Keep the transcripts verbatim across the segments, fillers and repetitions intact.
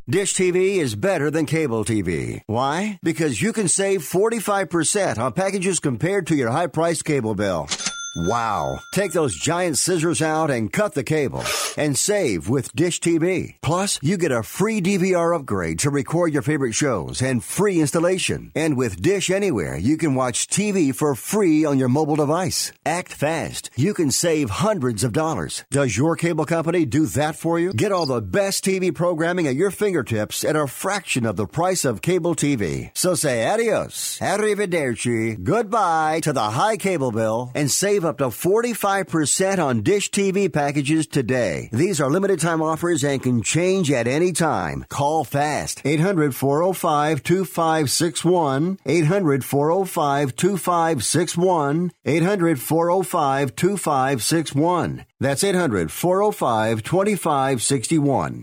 Dish T V is better than cable T V. Why? Because you can save forty-five percent on packages compared to your high-priced cable bill. Wow. Take those giant scissors out and cut the cable and save with Dish T V. Plus, you get a free D V R upgrade to record your favorite shows and free installation. And with Dish Anywhere, you can watch T V for free on your mobile device. Act fast. You can save hundreds of dollars. Does your cable company do that for you? Get all the best T V programming at your fingertips at a fraction of the price of cable T V. So say adios, arrivederci, goodbye to the high cable bill and save up to forty-five percent on Dish T V packages today. These are limited time offers and can change at any time. Call fast. eight hundred, four oh five, two five six one. eight hundred, four oh five, two five six one. eight hundred, four oh five, two five six one. That's eight hundred, four oh five, two five six one.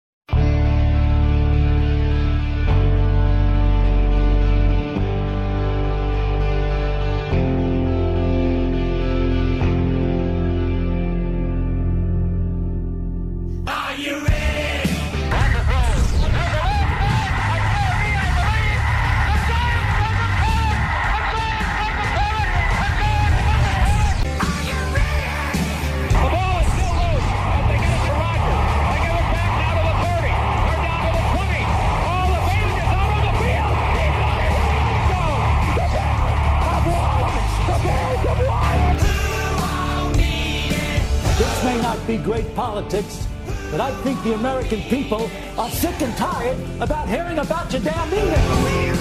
Be great politics, but I think the American people are sick and tired about hearing about your damn email.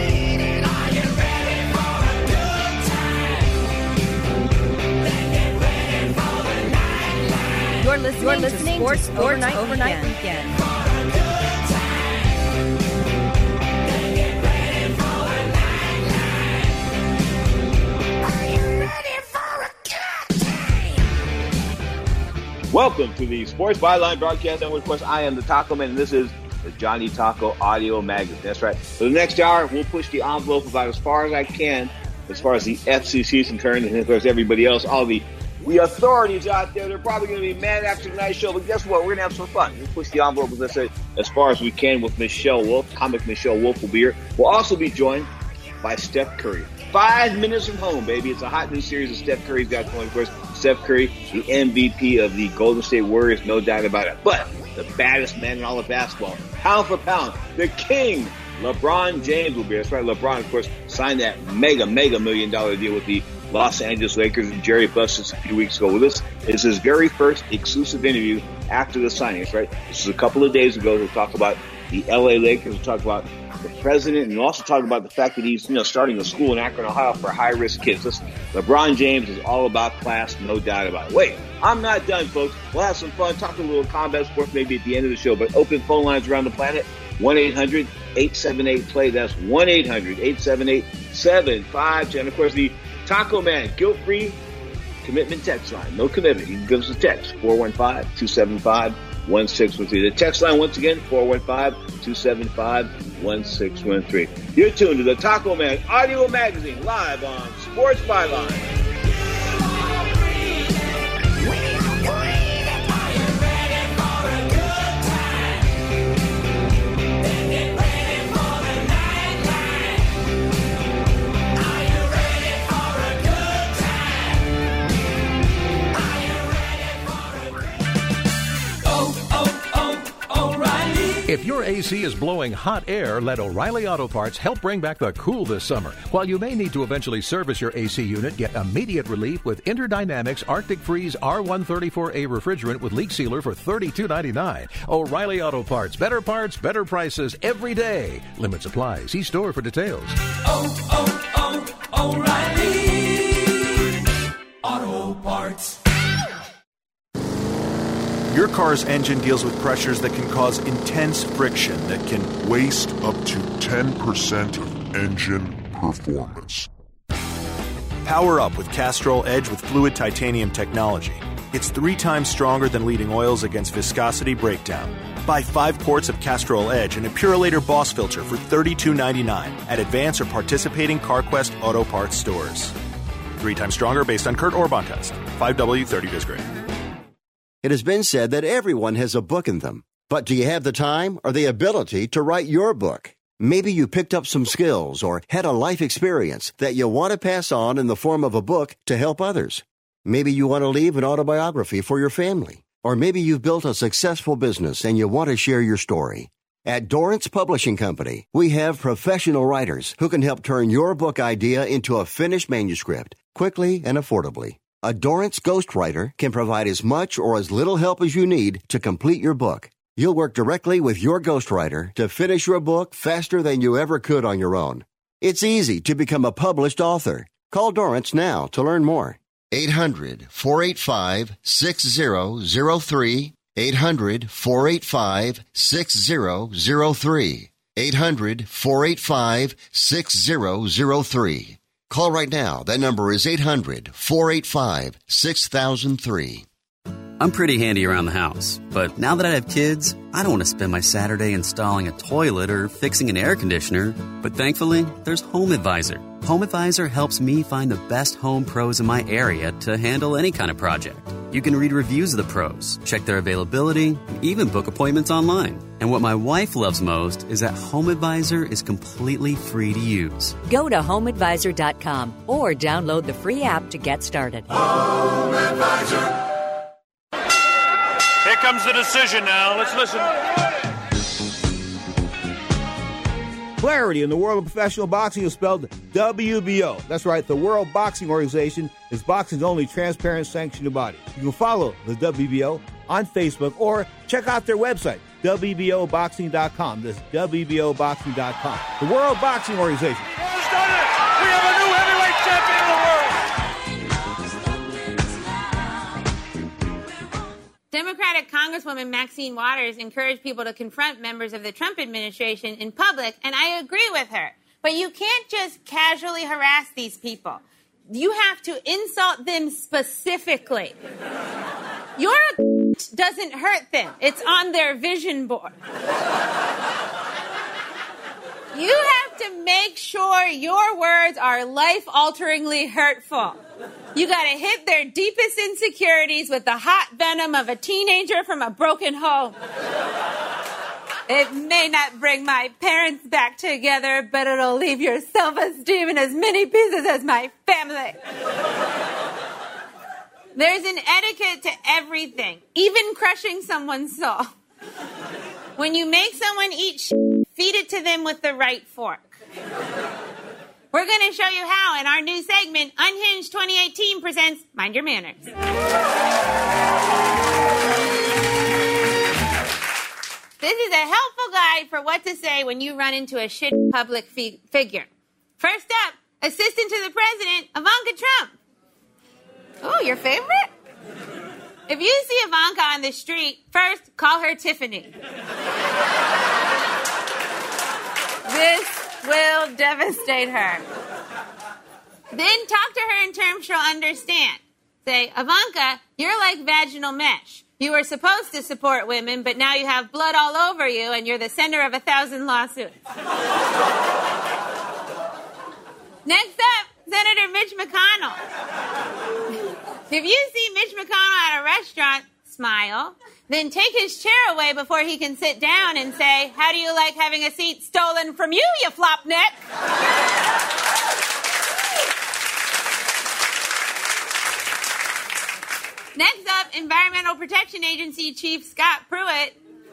You're listening, You're listening to Sports, to Sports Overnight, Overnight Weekend. Weekend. Welcome to the Sports Byline broadcast, and of course, I am the Taco Man, and this is the Johnny Taco Audio Magazine. That's right. For the next hour, we'll push the envelope about as far as I can, as far as the F C C is concerned, and of course, everybody else, all the the authorities out there. They're probably going to be mad after tonight's show, but guess what? We're going to have some fun. We'll push the envelope, as I said, as far as we can with Michelle Wolf. Comic Michelle Wolf will be here. We'll also be joined by Steph Curry. Five minutes from home, baby. It's a hot new series that Steph Curry's got going. Of course, Steph Curry, the M V P of the Golden State Warriors, no doubt about it. But the baddest man in all of basketball, pound for pound, the king, LeBron James will be here. That's right, LeBron, of course, signed that mega, mega million dollar deal with the Los Angeles Lakers, and Jerry Buss a few weeks ago. Well, this is his very first exclusive interview after the signing. That's right. This is a couple of days ago. We'll talk about the L A Lakers. We'll talk about the president, and we'll also talk about the fact that he's, you know, starting a school in Akron, Ohio for high-risk kids. Listen, LeBron James is all about class, no doubt about it. Wait, I'm not done, folks. We'll have some fun, talk a little combat sports maybe at the end of the show, but open phone lines around the planet, one eight hundred, eight seven eight, play. That's one eight hundred, eight seven eight, seven five two. And, of course, the Taco Man guilt-free commitment text line. No commitment. You can give us a text, four one five, two seven five, one six one three. The text line, once again, four one five, two seven five, one six one three. You're tuned to the Taco Man Audio Magazine, live on Sports Byline. If your A C is blowing hot air, let O'Reilly Auto Parts help bring back the cool this summer. While you may need to eventually service your A C unit, get immediate relief with Interdynamics Arctic Freeze R one thirty-four A refrigerant with leak sealer for thirty-two ninety-nine. O'Reilly Auto Parts. Better parts, better prices every day. Limits apply. See store for details. Oh, oh, oh, O'Reilly Auto Parts. Your car's engine deals with pressures that can cause intense friction that can waste up to ten percent of engine performance. Power up with Castrol Edge with fluid titanium technology. It's three times stronger than leading oils against viscosity breakdown. Buy five quarts of Castrol Edge and a Purolator Boss filter for thirty-two ninety-nine at Advance or participating CarQuest Auto Parts stores. Three times stronger based on Kurt Orban test. five W thirty disc grade. It has been said that everyone has a book in them. But do you have the time or the ability to write your book? Maybe you picked up some skills or had a life experience that you want to pass on in the form of a book to help others. Maybe you want to leave an autobiography for your family. Or maybe you've built a successful business and you want to share your story. At Dorrance Publishing Company, we have professional writers who can help turn your book idea into a finished manuscript quickly and affordably. A Dorrance ghostwriter can provide as much or as little help as you need to complete your book. You'll work directly with your ghostwriter to finish your book faster than you ever could on your own. It's easy to become a published author. Call Dorrance now to learn more. eight hundred, four eight five, six zero zero three. eight hundred, four eight five, six zero zero three. eight hundred, four eight five, six zero zero three. Call right now. That number is eight hundred, four eight five, six thousand three. I'm pretty handy around the house, but now that I have kids, I don't want to spend my Saturday installing a toilet or fixing an air conditioner. But thankfully, there's HomeAdvisor. HomeAdvisor helps me find the best home pros in my area to handle any kind of project. You can read reviews of the pros, check their availability, and even book appointments online. And what my wife loves most is that HomeAdvisor is completely free to use. Go to home advisor dot com or download the free app to get started. HomeAdvisor. Here comes the decision now. Let's listen. Clarity in the world of professional boxing is spelled W B O. That's right, the World Boxing Organization is boxing's only transparent sanctioned body. You can follow the W B O on Facebook or check out their website, W B O boxing dot com. That's W B O boxing dot com. The World Boxing Organization. Who's done it? We have a new heavyweight champion of the world. Democratic Congresswoman Maxine Waters encouraged people to confront members of the Trump administration in public, and I agree with her. But you can't just casually harass these people. You have to insult them specifically. Your doesn't hurt them. It's on their vision board. You have to make sure your words are life-alteringly hurtful. You gotta hit their deepest insecurities with the hot venom of a teenager from a broken home. It may not bring my parents back together, but it'll leave your self-esteem in as many pieces as my family. There's an etiquette to everything, even crushing someone's soul. When you make someone eat shit, feed it to them with the right fork. We're going to show you how in our new segment, Unhinged twenty eighteen presents Mind Your Manners. This is a helpful guide for what to say when you run into a shit public fi- figure. First up, Assistant to the President, Ivanka Trump. Oh, your favorite? If you see Ivanka on the street, first call her Tiffany. This will devastate her. Then talk to her in terms she'll understand. Say, Ivanka, you're like vaginal mesh. You were supposed to support women, but now you have blood all over you and you're the center of a thousand lawsuits. Next up, Senator Mitch McConnell. If you see Mitch McConnell at a restaurant, smile. Then take his chair away before he can sit down and say, how do you like having a seat stolen from you, you flopneck? Next up, Environmental Protection Agency Chief Scott Pruitt.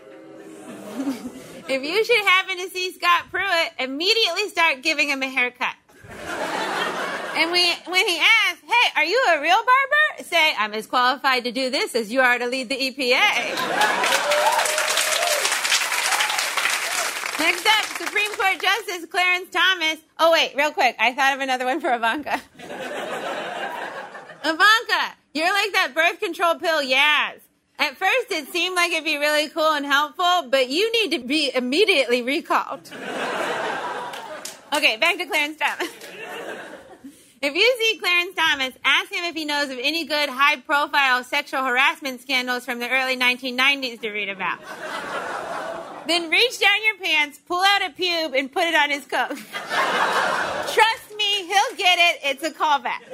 If you should happen to see Scott Pruitt, immediately start giving him a haircut. And we, when he asks, hey, are you a real barber? Say, I'm as qualified to do this as you are to lead the E P A. Next up, Supreme Court Justice Clarence Thomas. Oh, wait, real quick. I thought of another one for Ivanka. Ivanka, you're like that birth control pill Yaz. At first, it seemed like it'd be really cool and helpful, but you need to be immediately recalled. Okay, back to Clarence Thomas. If you see Clarence Thomas, ask him if he knows of any good high-profile sexual harassment scandals from the early nineteen nineties to read about. Then reach down your pants, pull out a pube, and put it on his coat. Trust me, he'll get it. It's a callback.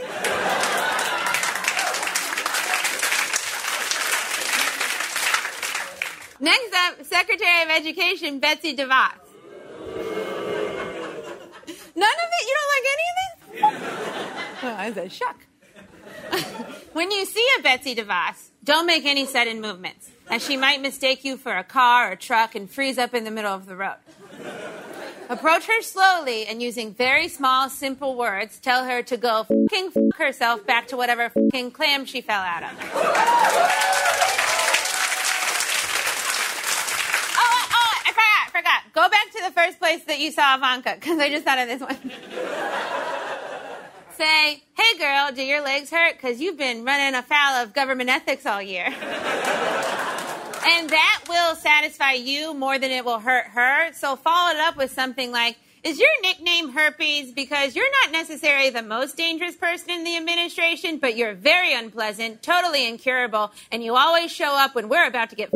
Next up, Secretary of Education Betsy DeVos. None of it? You don't like any of this? Oh, I said, shuck. When you see a Betsy DeVos, don't make any sudden movements, as she might mistake you for a car or truck and freeze up in the middle of the road. Approach her slowly and using very small, simple words, tell her to go fucking fuck herself back to whatever fucking clam she fell out of. Go back to the first place that you saw Ivanka, because I just thought of this one. Say, hey girl, do your legs hurt? Because you've been running afoul of government ethics all year. And that will satisfy you more than it will hurt her. So follow it up with something like, is your nickname herpes because you're not necessarily the most dangerous person in the administration, but you're very unpleasant, totally incurable, and you always show up when we're about to get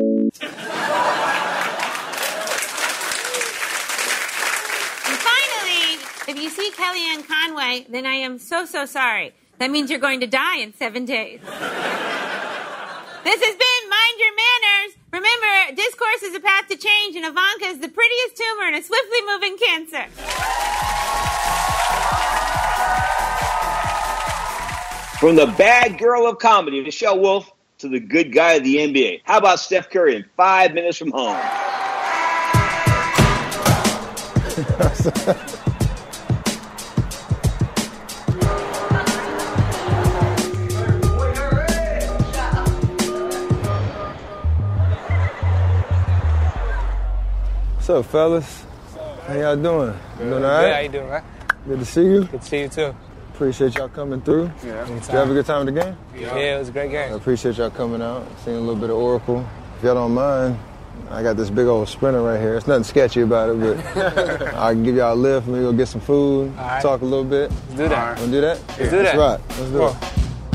If you see Kellyanne Conway, then I am so, so sorry. That means you're going to die in seven days. This has been Mind Your Manners. Remember, discourse is a path to change, and Ivanka is the prettiest tumor in a swiftly moving cancer. From the bad girl of comedy, Michelle Wolf, to the good guy of the N B A. How about Steph Curry in five minutes from home? What's up, fellas? How y'all doing? Good. Doing all right? Good, how you doing, man? Good to see you. Good to see you, too. Appreciate y'all coming through. Yeah. Did you have a good time at the game? Yeah, yeah, it was a great game. I appreciate y'all coming out, seeing a little bit of Oracle. If y'all don't mind, I got this big old Sprinter right here. It's nothing sketchy about it, but I can give y'all a lift. Maybe go get some food, right. talk a little bit. Let's do that. Want to do that? Let's yeah. do that. Let's rock. Let's do it.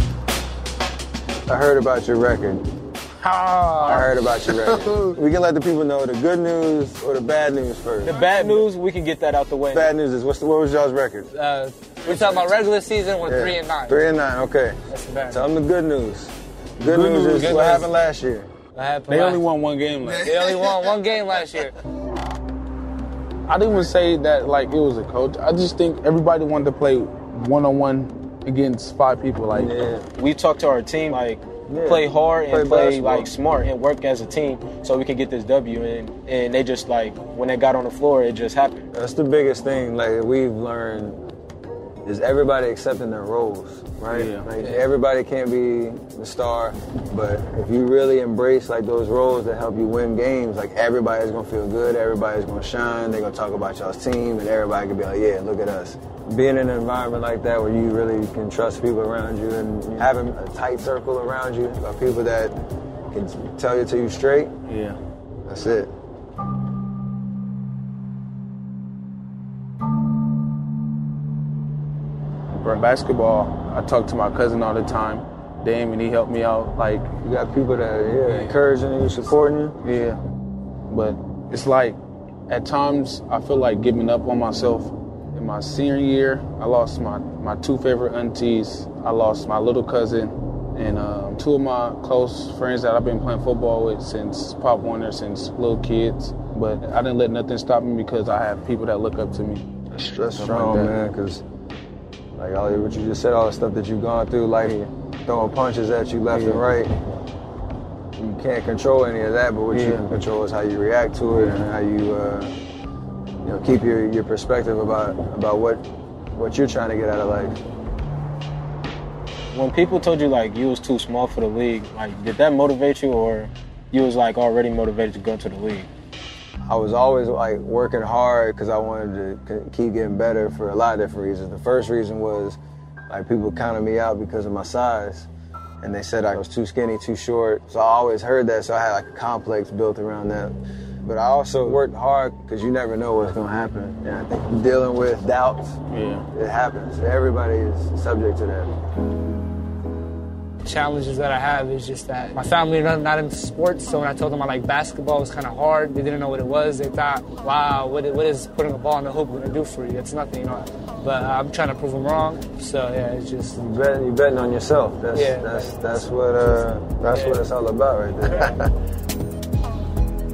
I heard about your record. I heard about your record. We can let the people know the good news or the bad news first. The bad news, we can get that out the way. Bad news is, what's the, what was y'all's record? Uh, we're talking about regular season with yeah. three and nine. Three and nine, okay. That's the bad. Tell them the good news. Good, good news, news is good what news. happened last year. What happened they last only won one game last year. They only won one game last year. I didn't even say that like it was a coach. I just think everybody wanted to play one-on-one against five people. Like yeah. We talked to our team, like, Yeah. play hard and play, play like smart and work as a team so we can get this W. And and they just like when they got on the floor, it just happened. That's the biggest thing like we've learned is everybody accepting their roles, right? Yeah. Like Yeah. everybody can't be the star, but if you really embrace like those roles that help you win games, like everybody's gonna feel good, everybody's gonna shine. They're gonna talk about y'all's team, and everybody can be like, yeah, look at us. Being in an environment like that where you really can trust people around you and having a tight circle around you of people that can tell you to you straight, yeah, that's it. For basketball, I talk to my cousin all the time, Dame, and he helped me out. Like, you got people that are yeah, encouraging you, supporting you. Yeah, but it's like at times I feel like giving up on myself. In my senior year, I lost my, my two favorite aunties. I lost my little cousin and um, two of my close friends that I've been playing football with since Pop Warner, since little kids. But I didn't let nothing stop me because I have people that look up to me. That's, that's strong, like that. Man, because like all what you just said, all the stuff that you've gone through, like yeah. throwing punches at you left yeah. and right. You can't control any of that, but what yeah. you can control is how you react to it and how you, uh, you know, keep your, your perspective about about what what you're trying to get out of life. When people told you like you was too small for the league, like did that motivate you, or you was like already motivated to go to the league? I was always like working hard because I wanted to keep getting better for a lot of different reasons. The first reason was like people counted me out because of my size, and they said I was too skinny, too short. So I always heard that, so I had like a complex built around that. But I also worked hard because you never know what's gonna happen. And I think dealing with doubts, yeah, it happens. Everybody is subject to that. Challenges that I have is just that my family are not into sports, so when I told them I like basketball, it was kind of hard. They didn't know what it was. They thought, wow, what is, what is putting a ball in the hoop going to do for you? It's nothing, you know. But uh, I'm trying to prove them wrong. So yeah, it's just you bet, you're betting on yourself. That's yeah, that's that's what uh, that's yeah. what it's all about right there.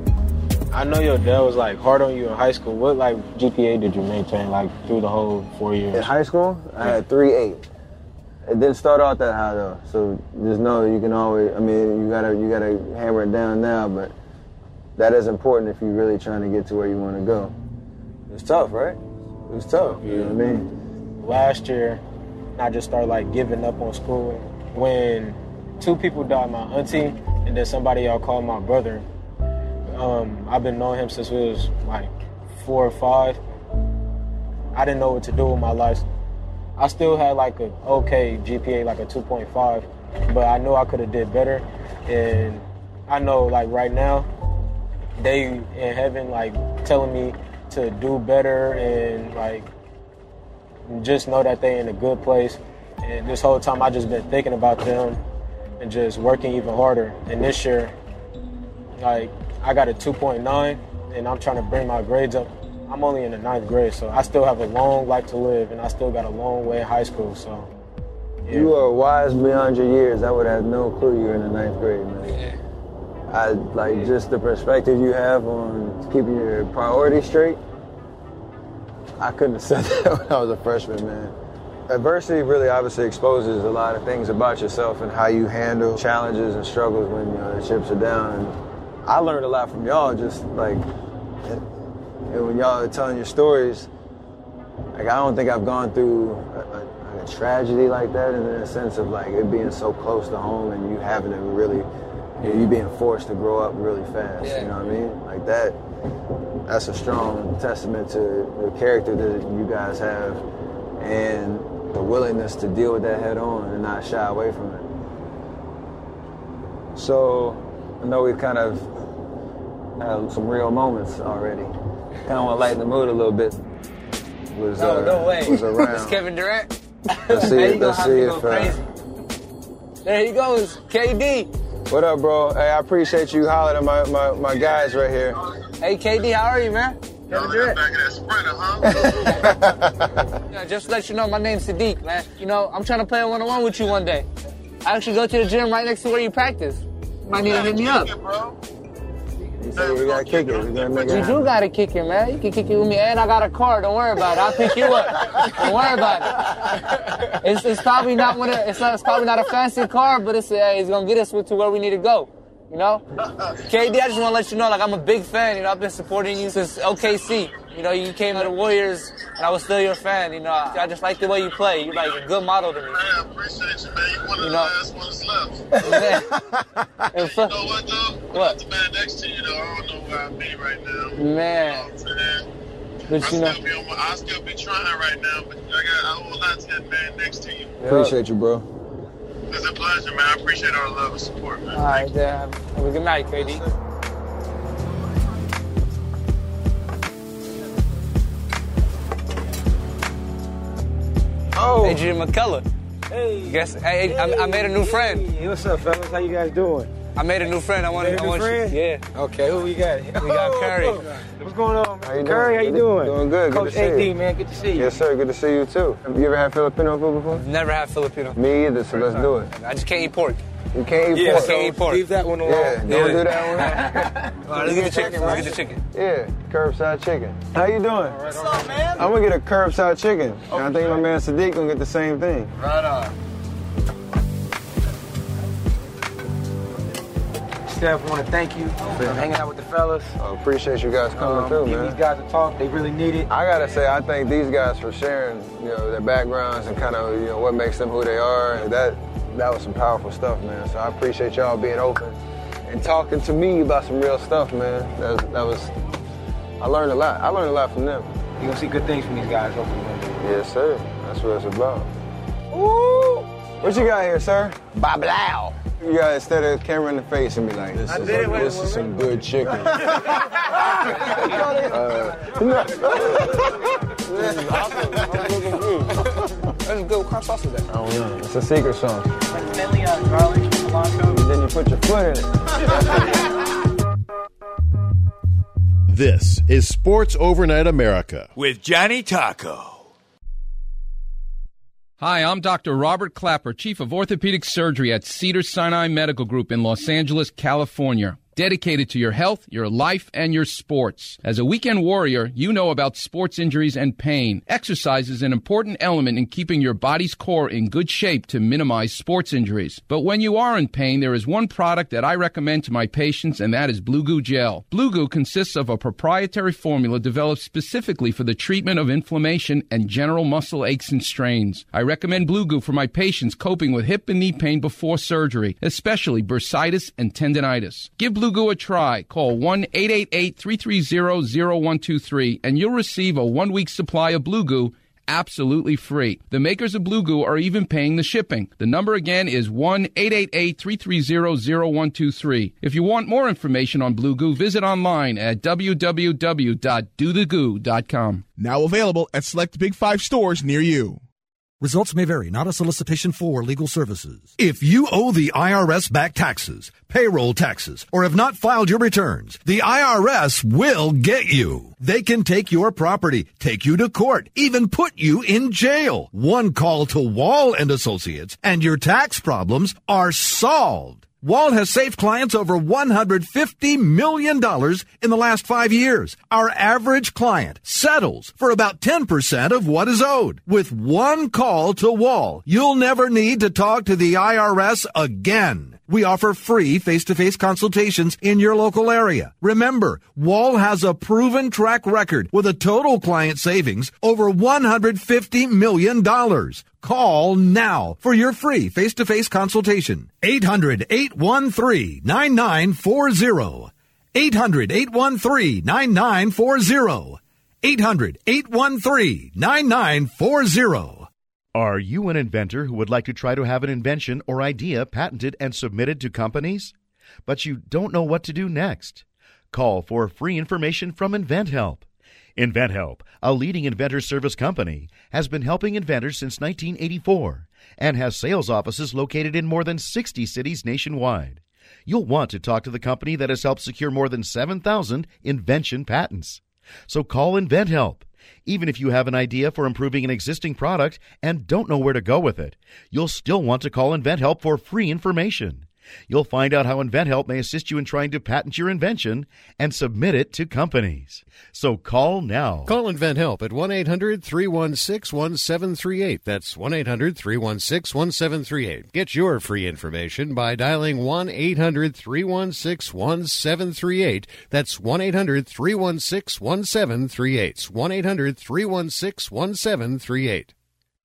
I know your dad was like hard on you in high school. What like G P A did you maintain like through the whole four years? In high school, I had three eight. It didn't start out that high though, so just know you can always. I mean, you gotta you gotta hammer it down now, but that is important if you're really trying to get to where you want to go. It's tough, right? It was tough. You know what I mean? Last year, I just started like giving up on school when two people died, my auntie and then somebody y'all called my brother. Um, I've been knowing him since we was like four or five. I didn't know what to do with my life. I still had like a okay G P A, like a two point five, but I knew I could have did better. And I know like right now, they in heaven like telling me to do better and like just know that they in a good place. And this whole time I just been thinking about them and just working even harder. And this year, like I got a two point nine and I'm trying to bring my grades up. I'm only in the ninth grade, so I still have a long life to live and I still got a long way in high school, so. Yeah. You are wise beyond your years. I would have no clue you were in the ninth grade, man. Yeah. I like yeah. just the perspective you have on keeping your priorities straight. I couldn't have said that when I was a freshman, man. Adversity really obviously exposes a lot of things about yourself and how you handle challenges and struggles when you know, the chips are down. And I learned a lot from y'all, just like, and when y'all are telling your stories, like I don't think I've gone through a, a, a tragedy like that in the sense of like it being so close to home and you having to really, you, know, you being forced to grow up really fast. Yeah. You know what I mean? Like that. That's a strong testament to the character that you guys have and the willingness to deal with that head on and not shy away from it. So I know we've kind of had some real moments already. Kind of want to lighten the mood a little bit. Was, no, uh, no way. Was around. It's Kevin Durant. Let's see, hey, let's see if. Uh, there he goes, K D. What up, bro? Hey, I appreciate you hollering at my, my, my guys right here. Hey, K D, how are you, man? Kevin Durant. Back in that sprinter, huh? Yeah, just to let you know, my name's Sadiq, man. You know, I'm trying to play a one-on-one with you one day. I actually go to the gym right next to where you practice. You might need to hit me up. It, bro. You say we gotta kick it. We gotta make it. You do gotta kick it, man. You can kick it with me, and I got a car. Don't worry about it. I'll pick you up. Don't worry about it. It's, it's probably not one of, it's not. It's probably not a fancy car, but it's uh, it's gonna get us to where we need to go. You know, K D, I just want to let you know, like, I'm a big fan. You know, I've been supporting you since O K C. You know, you came to the Warriors, and I was still your fan. You know, I just like the way you play. You're like a good model to me. Man, I appreciate you, man. You're one of you the know? last ones left. Man. You know what, though? What? The man next to you, though, I don't know where I'd be right now. Man. You know what I'm saying? But I you know, still be on my, I still be trying right now, but I got I owe a lot to that man next to you. Appreciate you, bro. It's a pleasure, man. I appreciate all the love and support, man. All right, then. Have a good night, K D. Oh. Adrian McCullough. Hey. Guess, hey, hey. I, I made a new friend. Hey, what's up, fellas? How you guys doing? I made a new friend. I want to. I want friend? You. Yeah. Okay, who we got? We got Curry. What's going on, man? How you Curry, doing? how you doing? Doing good. Coach good to see A D, you. man. Good to see you. Yes, sir. Good to see you too. Have you ever had Filipino food before? Never had Filipino. Me either. So let's do it. I just can't eat pork. You can't eat yeah, pork. I can't eat pork. Leave that one alone. Yeah, don't Yeah. do that one. All right, let's get the chicken. Let's get the chicken. Yeah, curbside chicken. How you doing? What's up, man? I'm gonna get a curbside chicken. Oh, and I think sure. my man Sadiq gonna get the same thing. Right on. Steph, I want to thank you for hanging out with the fellas. I appreciate you guys coming um, through, give man. these guys a talk. They really need it. I gotta say, I thank these guys for sharing, you know, their backgrounds and kind of, you know, what makes them who they are. And that, that was some powerful stuff, man. So I appreciate y'all being open and talking to me about some real stuff, man. That was, that was I learned a lot. I learned a lot from them. You're gonna see good things from these guys, hopefully. Yes, sir. That's what it's about. Ooh! What you got here, sir? Bablau. You gotta stare at the camera in the face and be like, this, is, did, a, wait, this wait, is wait. some good chicken. uh, This is awesome. I'm so confused. That's good. What kind of sauce is that? I don't know. It's a secret sauce. Like Nelly, uh, garlic, cilantro. And then you put your foot in it. This is Sports Overnight America with Johnny Taco. Hi, I'm Doctor Robert Clapper, Chief of Orthopedic Surgery at Cedars-Sinai Medical Group in Los Angeles, California. dedicated to your health, your life, and your sports. As a weekend warrior, you know about sports injuries and pain. Exercise is an important element in keeping your body's core in good shape to minimize sports injuries. But when you are in pain, there is one product that I recommend to my patients, and that is Blue Goo Gel. Blue Goo consists of a proprietary formula developed specifically for the treatment of inflammation and general muscle aches and strains. I recommend Blue Goo for my patients coping with hip and knee pain before surgery, especially bursitis and tendinitis. Give Blue Goo a try. Call one eight eight eight, three three zero, zero one two three and you'll receive a one-week supply of Blue Goo absolutely free. The makers of Blue Goo are even paying the shipping. The number again is one eight eight eight, three three zero, zero one two three. If you want more information on Blue Goo, visit online at w w w dot do the goo dot com. Now available at select Big Five stores near you. Results may vary, not a solicitation for legal services. If you owe the I R S back taxes, payroll taxes, or have not filed your returns, the I R S will get you. They can take your property, take you to court, even put you in jail. One call to Wall and Associates, and your tax problems are solved. Wall has saved clients over one hundred fifty million dollars in the last five years. Our average client settles for about ten percent of what is owed. With one call to Wall, you'll never need to talk to the I R S again. We offer free face-to-face consultations in your local area. Remember, Wall has a proven track record with a total client savings over one hundred fifty million dollars. Call now for your free face-to-face consultation. eight hundred, eight one three, nine nine four zero. eight hundred, eight one three, nine nine four zero. eight hundred, eight one three, nine nine four zero. Are you an inventor who would like to try to have an invention or idea patented and submitted to companies? But you don't know what to do next? Call for free information from InventHelp. InventHelp, a leading inventor service company, has been helping inventors since nineteen eighty-four and has sales offices located in more than sixty cities nationwide. You'll want to talk to the company that has helped secure more than seven thousand invention patents. So call InventHelp. Even if you have an idea for improving an existing product and don't know where to go with it, you'll still want to call InventHelp for free information. You'll find out how InventHelp may assist you in trying to patent your invention and submit it to companies. So call now. Call InventHelp at one eight hundred, three one six, one seven three eight. That's one eight hundred, three one six, one seven three eight. Get your free information by dialing one eight hundred, three one six, one seven three eight. That's one eight hundred, three one six, one seven three eight. one eight hundred, three one six, one seven three eight.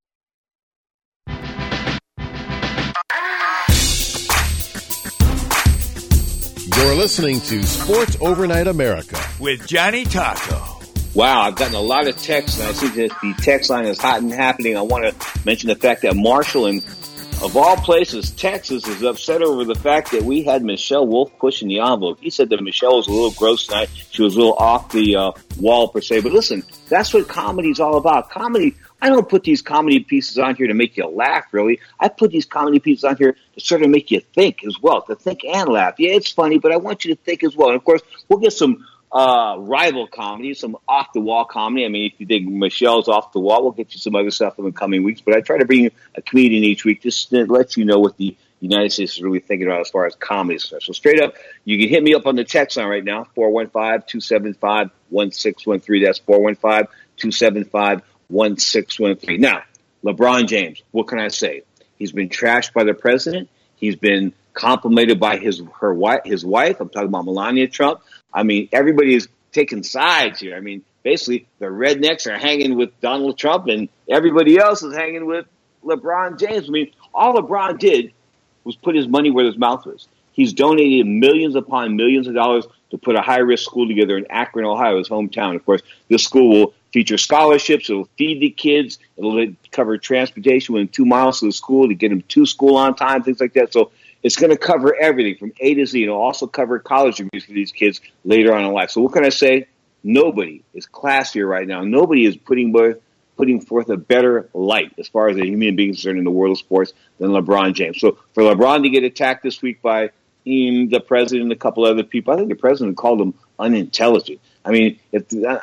You're listening to Sports Overnight America with Johnny Taco. Wow, I've gotten a lot of texts, and I see that the text line is hot and happening. I want to mention the fact that Marshall, in, of all places, Texas, is upset over the fact that we had Michelle Wolf pushing the envelope. He said that Michelle was a little gross tonight. She was a little off the uh, wall, per se. But listen, that's what comedy's all about. Comedy, I don't put these comedy pieces on here to make you laugh, really. I put these comedy pieces on here to sort of make you think as well, to think and laugh. Yeah, it's funny, but I want you to think as well. And, of course, we'll get some uh rival comedy, some off-the-wall comedy. I mean, if you think Michelle's off the wall, we'll get you some other stuff in the coming weeks. But I try to bring you a comedian each week just to let you know what the United States is really thinking about as far as comedy is concerned. So straight up, you can hit me up on the text line right now, four one five, two seven five, one six one three. That's four one five, two seven five, one six one three. Now, LeBron James, what can I say? He's been trashed by the president. He's been complimented by his her wife, his wife. I'm talking about Melania Trump. I mean, everybody is taking sides here. I mean, basically, the rednecks are hanging with Donald Trump, and everybody else is hanging with LeBron James. I mean, all LeBron did was put his money where his mouth was. He's donated millions upon millions of dollars to put a high-risk school together in Akron, Ohio, his hometown. Of course, this school will feature scholarships. It will feed the kids. It will cover transportation within two miles to the school to get them to school on time, things like that. So it's going to cover everything from A to Z. It'll also cover college degrees for these kids later on in life. So what can I say? Nobody is classier right now. Nobody is putting forth, putting forth a better light as far as a human being is concerned in the world of sports than LeBron James. So for LeBron to get attacked this week by him, the president, and a couple other people, I think the president called him unintelligent. I mean, if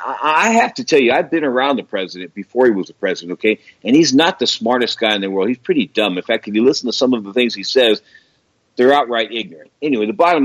I have to tell you, I've been around the president before he was the president, okay? And he's not the smartest guy in the world. He's pretty dumb. In fact, if you listen to some of the things he says, they're outright ignorant. Anyway, the bottom line is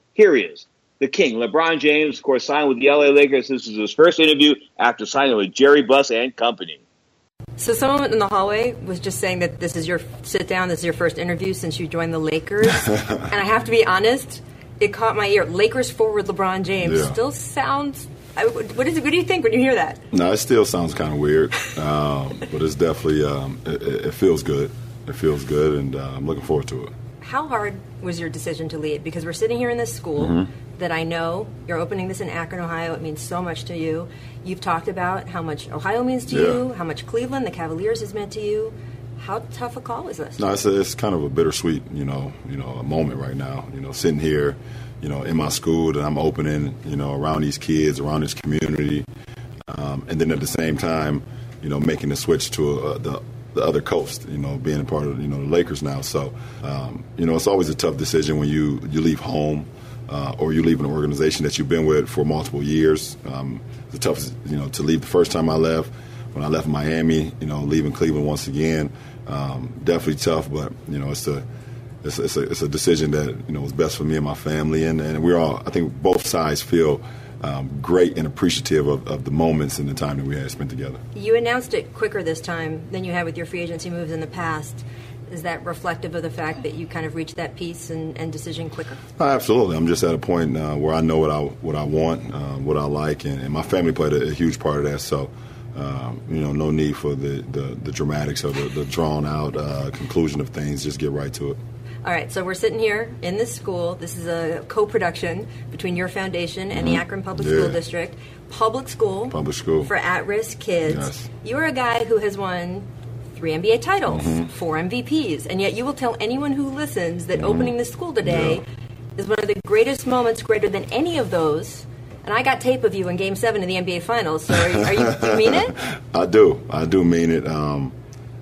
Here he is, the king, LeBron James, of course, signed with the L A Lakers. This is his first interview after signing with Jerry Buss and company. So someone in the hallway was just saying that this is your sit down, this is your first interview since you joined the Lakers. And I have to be honest, it caught my ear. Lakers forward LeBron James Yeah. still sounds. I, what, is, what do you think when you hear that? No, it still sounds kind of weird, um, but it's definitely um, it, it feels good. It feels good, and uh, I'm looking forward to it. How hard was your decision to leave? Because we're sitting here in this school Mm-hmm. that I know you're opening this in Akron, Ohio. It means so much to you. You've talked about how much Ohio means to Yeah. you, how much Cleveland, the Cavaliers, has meant to you. How tough a call was this? No, it's, a, it's kind of a bittersweet, you know, you know, a moment right now. You know, sitting here, you know, in my school that I'm opening, you know, around these kids, around this community, um, and then at the same time, you know, making the switch to uh, the the other coast, you know, being a part of, you know, the Lakers now. So, um, you know, it's always a tough decision when you, you leave home uh, or you leave an organization that you've been with for multiple years. Um, it's tough, you know, to leave the first time I left. When I left Miami, you know, leaving Cleveland once again, um, definitely tough. But, you know, it's a, it's, it's, a, it's a decision that, you know, was best for me and my family. And, and we're all, I think both sides feel Um, great and appreciative of, of the moments and the time that we had spent together. You announced it quicker this time than you had with your free agency moves in the past. Is that reflective of the fact that you kind of reached that peace and, and decision quicker? Uh, absolutely. I'm just at a point uh, where I know what I what I want, uh, what I like, and, and my family played a, a huge part of that. So, um, you know, no need for the, the, the dramatics or the, the drawn-out uh, conclusion of things. Just get right to it. All right, so we're sitting here in this school. This is a co-production between your foundation and Mm-hmm. the Akron Public Yeah. School District. Public school, Public school. for at-risk kids. Yes. You're a guy who has won three N B A titles, Mhm. four M V Ps, and yet you will tell anyone who listens that Mhm. opening this school today is one of the greatest moments, greater than any of those. And I got tape of you in Game Seven of the N B A Finals. So, are, are you? Do you mean it? I do. I do mean it. Um,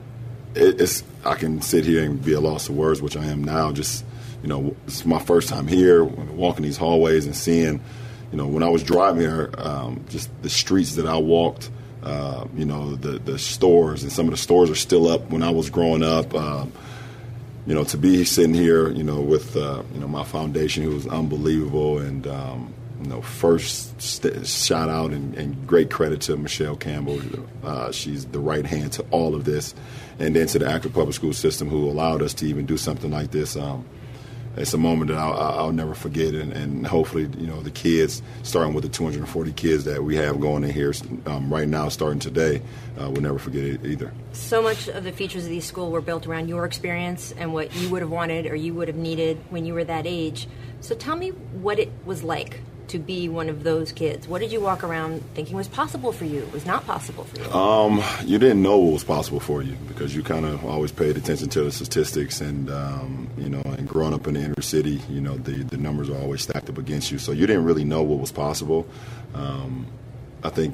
it. It's. I can sit here and be a loss of words, which I am now. Just, you know, it's my first time here, walking these hallways and seeing, you know, when I was driving here, um, just the streets that I walked, uh, you know, the the stores, and some of the stores are still up when I was growing up. Um, you know, to be sitting here, you know, with uh, you know my foundation, who was unbelievable, and um, you know, first st- shout out and, and great credit to Michelle Campbell. Uh, she's the right hand to all of this, and then to the Akron Public School System, who allowed us to even do something like this. Um, It's a moment that I'll, I'll never forget, and, and hopefully, you know, the kids, starting with the two hundred forty kids that we have going in here um, right now, starting today, uh, will never forget it either. So much of the features of these schools were built around your experience and what you would have wanted or you would have needed when you were that age. So tell me what it was like to be one of those kids. What did you walk around thinking was possible for you, was not possible for you? Um, you didn't know what was possible for you because you kind of always paid attention to the statistics, and um, you know, and growing up in the inner city, you know, the the numbers are always stacked up against you, so you didn't really know what was possible. Um, I think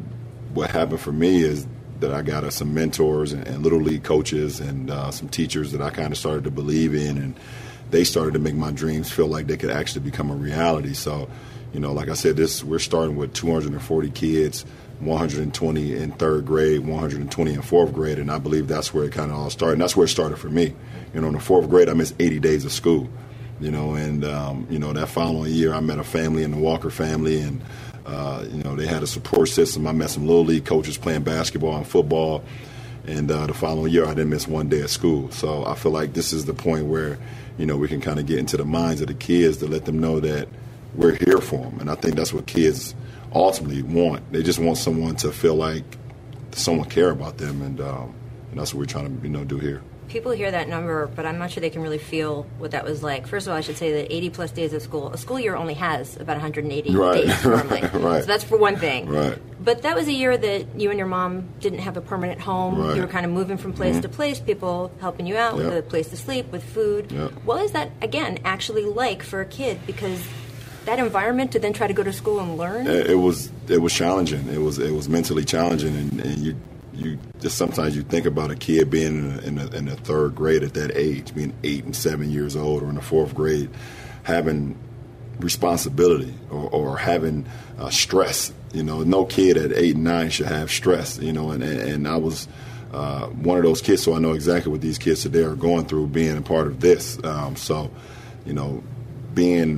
what happened for me is that I got uh, some mentors and, and little league coaches and uh, some teachers that I kind of started to believe in, and they started to make my dreams feel like they could actually become a reality. So, you know, like I said, this we're starting with two hundred forty kids, one hundred twenty in third grade, one hundred twenty in fourth grade, and I believe that's where it kind of all started. And that's where it started for me. You know, in the fourth grade, I missed eighty days of school. You know, and um, you know, that following year, I met a family in the Walker family, and uh, you know, they had a support system. I met some little league coaches playing basketball and football, and uh, the following year, I didn't miss one day of school. So I feel like this is the point where, you know, we can kind of get into the minds of the kids to let them know that we're here for them. And I think that's what kids ultimately want. They just want someone to feel like someone care about them, and, um, and that's what we're trying to, you know, do here. People hear that number, but I'm not sure they can really feel what that was like. First of all, I should say that eighty plus days of school, a school year only has about one hundred eighty Right. days normally. Right. So that's for one thing. Right. But that was a year that you and your mom didn't have a permanent home. Right. You were kind of moving from place Mhm. to place, people helping you out Yep. with a place to sleep, with food. Yep. What is that, again, actually like for a kid? Because that environment to then try to go to school and learn? It, it was it was challenging. It was it was mentally challenging, and, and you you just sometimes you think about a kid being in, a, in, a, in the third grade at that age, being eight and seven years old, or in the fourth grade, having responsibility or, or having uh, stress. You know, no kid at eight and nine should have stress. You know, and and I was uh, one of those kids, so I know exactly what these kids today are going through, being a part of this. Um, so, you know, being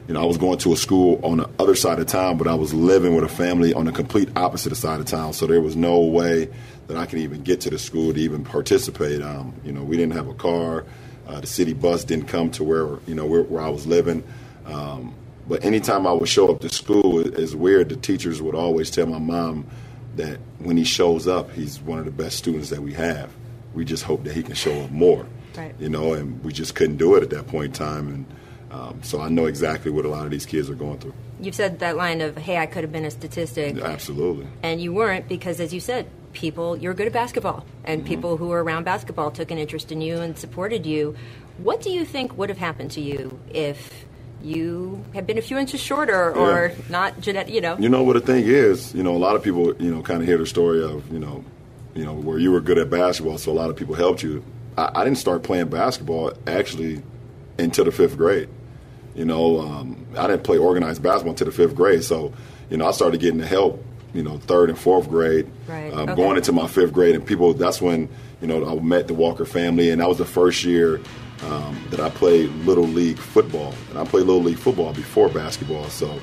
you know, I was going to a school on the other side of town, but I was living with a family on the complete opposite side of town. So there was no way that I could even get to the school to even participate. Um, you know, we didn't have a car. Uh, the city bus didn't come to where, you know, where, where I was living. Um, but anytime I would show up to school, it, it's weird. The teachers would always tell my mom that when he shows up, he's one of the best students that we have. We just hope that he can show up more. Right. You know, and we just couldn't do it at that point in time. And um, so I know exactly what a lot of these kids are going through. You've said that line of, hey, I could have been a statistic. Absolutely. And you weren't because, as you said, people, you're good at basketball. And mm-hmm. people who were around basketball took an interest in you and supported you. What do you think would have happened to you if you had been a few inches shorter or yeah. not genetic, you know? You know what the thing is, you know, a lot of people, you know, kind of hear the story of, you know, you know, where you were good at basketball, so a lot of people helped you. I, I didn't start playing basketball actually until the fifth grade. You know, um, I didn't play organized basketball until the fifth grade. So, you know, I started getting the help, you know, third and fourth grade, right. um, okay. going into my fifth grade. And people, that's when, you know, I met the Walker family. And that was the first year um, that I played Little League football. And I played Little League football before basketball. So,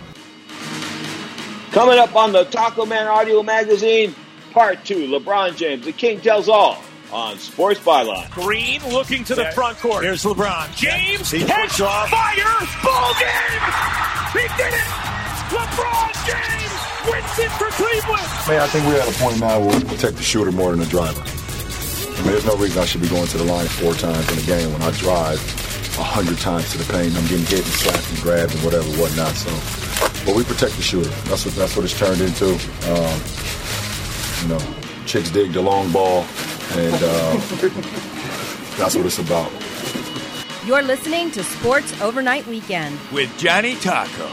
coming up on the Taco Man Audio Magazine, Part two, LeBron James, the King tells all on Sports Byline. Green looking to the front court. Here's LeBron. James, he catch, fire, ball game! He did it! LeBron James wins it for Cleveland! Man, I think we're at a point now where we protect the shooter more than the driver. I mean, there's no reason I should be going to the line four times in a game when I drive a hundred times to the paint. I'm getting hit and slapped and grabbed and whatever, whatnot. So, but we protect the shooter. That's what that's what it's turned into. Um, You know, chicks dig the long ball, and uh, that's what it's about. You're listening to Sports Overnight Weekend with Johnny Taco.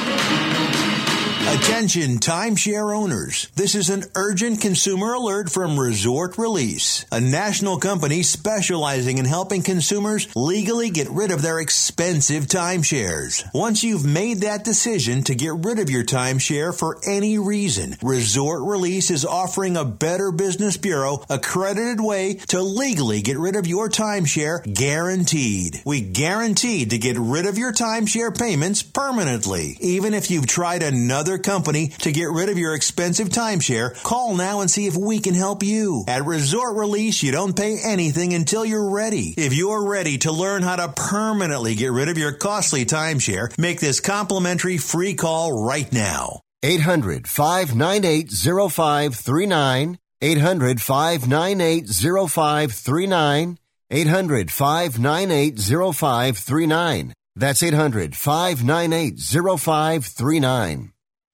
Attention timeshare owners. This is an urgent consumer alert from Resort Release, a national company specializing in helping consumers legally get rid of their expensive timeshares. Once you've made that decision to get rid of your timeshare for any reason, Resort Release is offering a Better Business Bureau accredited way to legally get rid of your timeshare guaranteed. We guaranteed to get rid of your timeshare payments permanently. Even if you've tried another company to get rid of your expensive timeshare, call now and see if we can help you. At Resort Release, you don't pay anything until you're ready. If you're ready to learn how to permanently get rid of your costly timeshare, make this complimentary free call right now. eight hundred, five nine eight, oh five three nine. eight hundred, five nine eight, oh five three nine. eight hundred, five nine eight, oh five three nine. That's eight hundred, five nine eight, oh five three nine.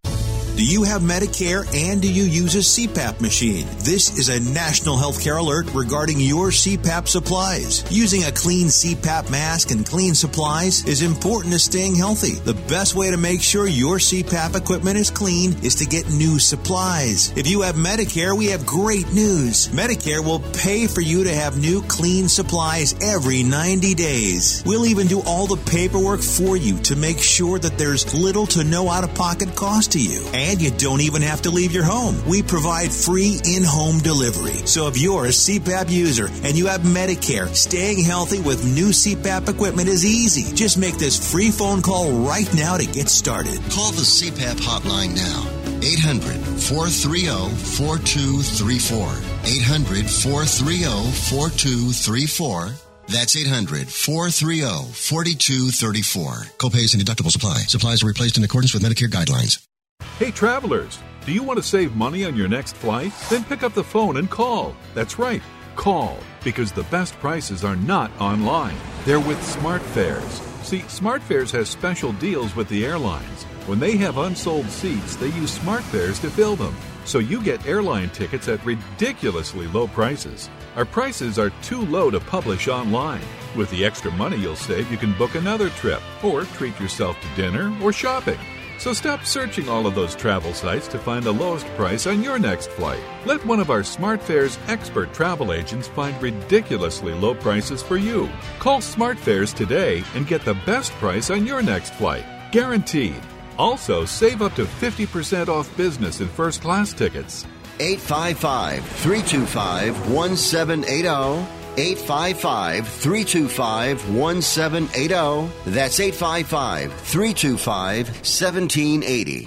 Do you have Medicare and do you use a C PAP machine? This is a national healthcare alert regarding your C PAP supplies. Using a clean C PAP mask and clean supplies is important to staying healthy. The best way to make sure your C PAP equipment is clean is to get new supplies. If you have Medicare, we have great news. Medicare will pay for you to have new clean supplies every ninety days. We'll even do all the paperwork for you to make sure that there's little to no out-of-pocket cost to you. And you don't even have to leave your home. We provide free in-home delivery. So if you're a C PAP user and you have Medicare, staying healthy with new C PAP equipment is easy. Just make this free phone call right now to get started. Call the C PAP hotline now. eight hundred, four three zero, four two three four. eight hundred, four three zero, four two three four. That's eight hundred, four three zero, four two three four. Copays and deductibles apply. Supplies are replaced in accordance with Medicare guidelines. Hey travelers, do you want to save money on your next flight? Then pick up the phone and call. That's right, call, because the best prices are not online. They're with SmartFares. See, SmartFares has special deals with the airlines. When they have unsold seats, they use SmartFares to fill them. So you get airline tickets at ridiculously low prices. Our prices are too low to publish online. With the extra money you'll save, you can book another trip or treat yourself to dinner or shopping. So stop searching all of those travel sites to find the lowest price on your next flight. Let one of our SmartFares expert travel agents find ridiculously low prices for you. Call SmartFares today and get the best price on your next flight. Guaranteed. Also, save up to fifty percent off business and first class tickets. eight five five, three two five, one seven eight zero. eight five five, three two five, one seven eight zero. That's eight five five, three two five, one seven eight zero.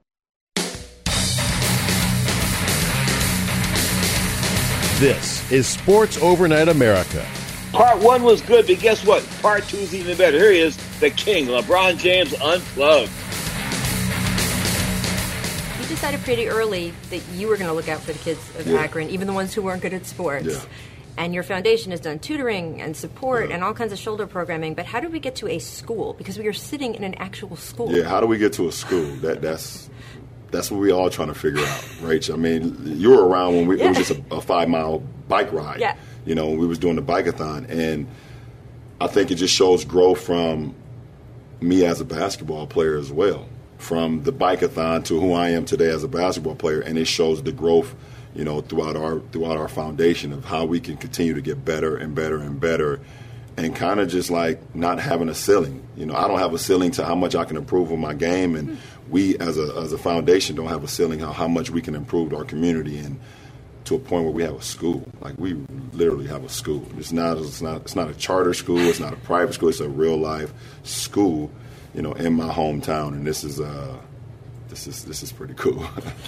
This is Sports Overnight America. Part one was good, but guess what? Part two is even better. Here he is, the king, LeBron James Unplugged. You decided pretty early that you were going to look out for the kids of Yeah. Akron, even the ones who weren't good at sports. Yeah. And your foundation has done tutoring and support Yeah. and all kinds of shoulder programming. But how did we get to a school? Because we are sitting in an actual school. Yeah, how do we get to a school? That that's that's what we all trying to figure out, Rach. I mean, you were around when we, Yeah. it was just a, a five mile bike ride. Yeah. You know, when we was doing the bike-a-thon, and I think it just shows growth from me as a basketball player as well, from the bike-a-thon to who I am today as a basketball player, and it shows the growth, you know, throughout our throughout our foundation of how we can continue to get better and better and better, and kind of just like not having a ceiling. You know, I don't have a ceiling to how much I can improve on my game, and we as a as a foundation don't have a ceiling how how much we can improve our community and to a point where we have a school. Like we literally have a school. It's not it's not it's not a charter school. It's not a private school. It's a real life school, you know, in my hometown. And this is uh this is this is pretty cool.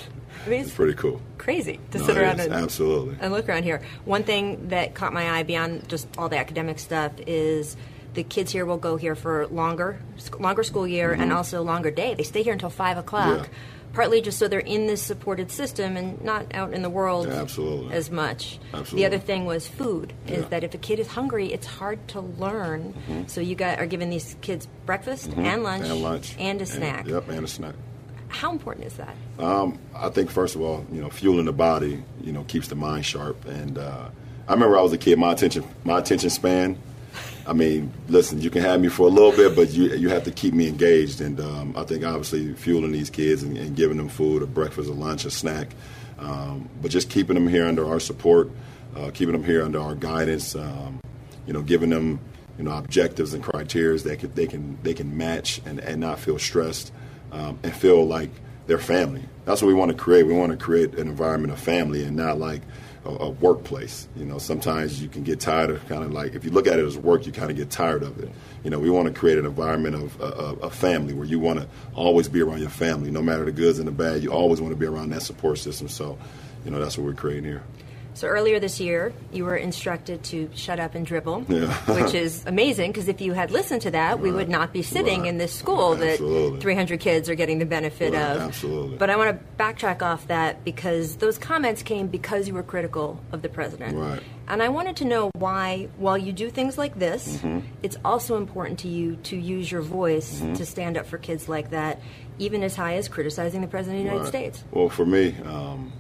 I mean, it's pretty cool. Crazy to No, sit it around is, and, absolutely. and look around here. One thing that caught my eye beyond just all the academic stuff is the kids here will go here for longer, sc- longer school year Mm-hmm. and also longer day. They stay here until five o'clock. Yeah. Partly just so they're in this supported system and not out in the world Yeah, absolutely. as much. Absolutely. The other thing was food, is Yeah. that if a kid is hungry, it's hard to learn. Mhm. So you got, are giving these kids breakfast Mhm. and lunch and lunch and a snack. And, yep, and a snack. How important is that? Um, I think first of all, you know, fueling the body, you know, keeps the mind sharp. And uh, I remember I was a kid, my attention, my attention span. I mean, listen, you can have me for a little bit, but you you have to keep me engaged. And um, I think obviously fueling these kids and, and giving them food, a breakfast, a lunch, a snack, um, but just keeping them here under our support, uh, keeping them here under our guidance. Um, you know, giving them you know objectives and criteria that could, they can they can match and, and not feel stressed. Um, and feel like they're family. That's what we want to create. We want to create an environment of family and not like a, a workplace. You know, sometimes you can get tired of kind of like, if you look at it as work, you kind of get tired of it. You know, we want to create an environment of a uh, family where you want to always be around your family. No matter the goods and the bad, you always want to be around that support system. So, you know, that's what we're creating here. So earlier this year, you were instructed to shut up and dribble, Yeah. which is amazing because if you had listened to that, we would not be sitting Right. in this school Absolutely. that three hundred kids are getting the benefit Right. of. Absolutely. But I want to backtrack off that because those comments came because you were critical of the president. Right. And I wanted to know why, while you do things like this, Mhm. it's also important to you to use your voice Mhm. to stand up for kids like that, even as high as criticizing the president of the United Right. States. Well, for me, um,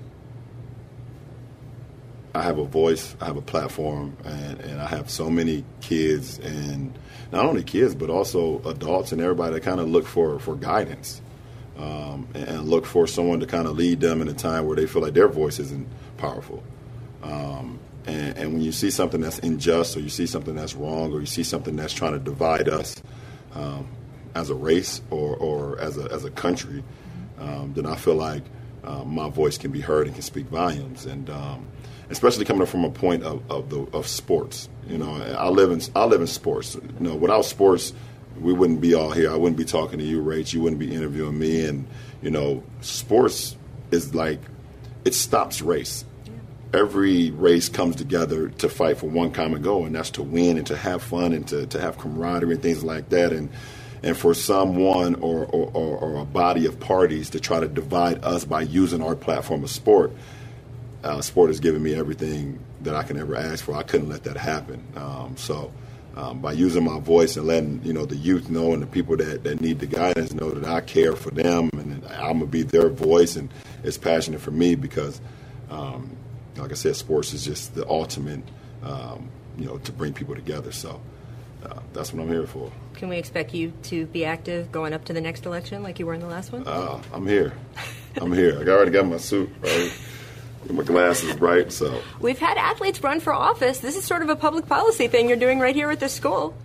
I have a voice, I have a platform, and, and I have so many kids, and not only kids, but also adults and everybody that kind of look for, for guidance um, and, and look for someone to kind of lead them in a time where they feel like their voice isn't powerful. Um, and, and when you see something that's unjust or you see something that's wrong or you see something that's trying to divide us um, as a race or, or as, a, as a country, um, then I feel like uh, my voice can be heard and can speak volumes. And um, especially coming from a point of, of, the, of sports. You know, I live in I live in sports. You know, without sports, we wouldn't be all here. I wouldn't be talking to you, Rach. You wouldn't be interviewing me. And, you know, sports is like, it stops race. Every race comes together to fight for one common goal, and that's to win and to have fun and to, to have camaraderie and things like that. And and for someone or, or, or, or a body of parties to try to divide us by using our platform of sport, uh, sport has given me everything that I can ever ask for. I couldn't let that happen. Um, so um, by using my voice and letting you know the youth know and the people that, that need the guidance know that I care for them and I'm going to be their voice, and it's passionate for me because um, like I said, sports is just the ultimate, um, you know, to bring people together. So uh, that's what I'm here for. Can we expect you to be active going up to the next election like you were in the last one? Uh, I'm here. I'm here. I already got my suit, right? My glasses, right? So We've had athletes run for office. This is sort of a public policy thing you're doing right here at this school.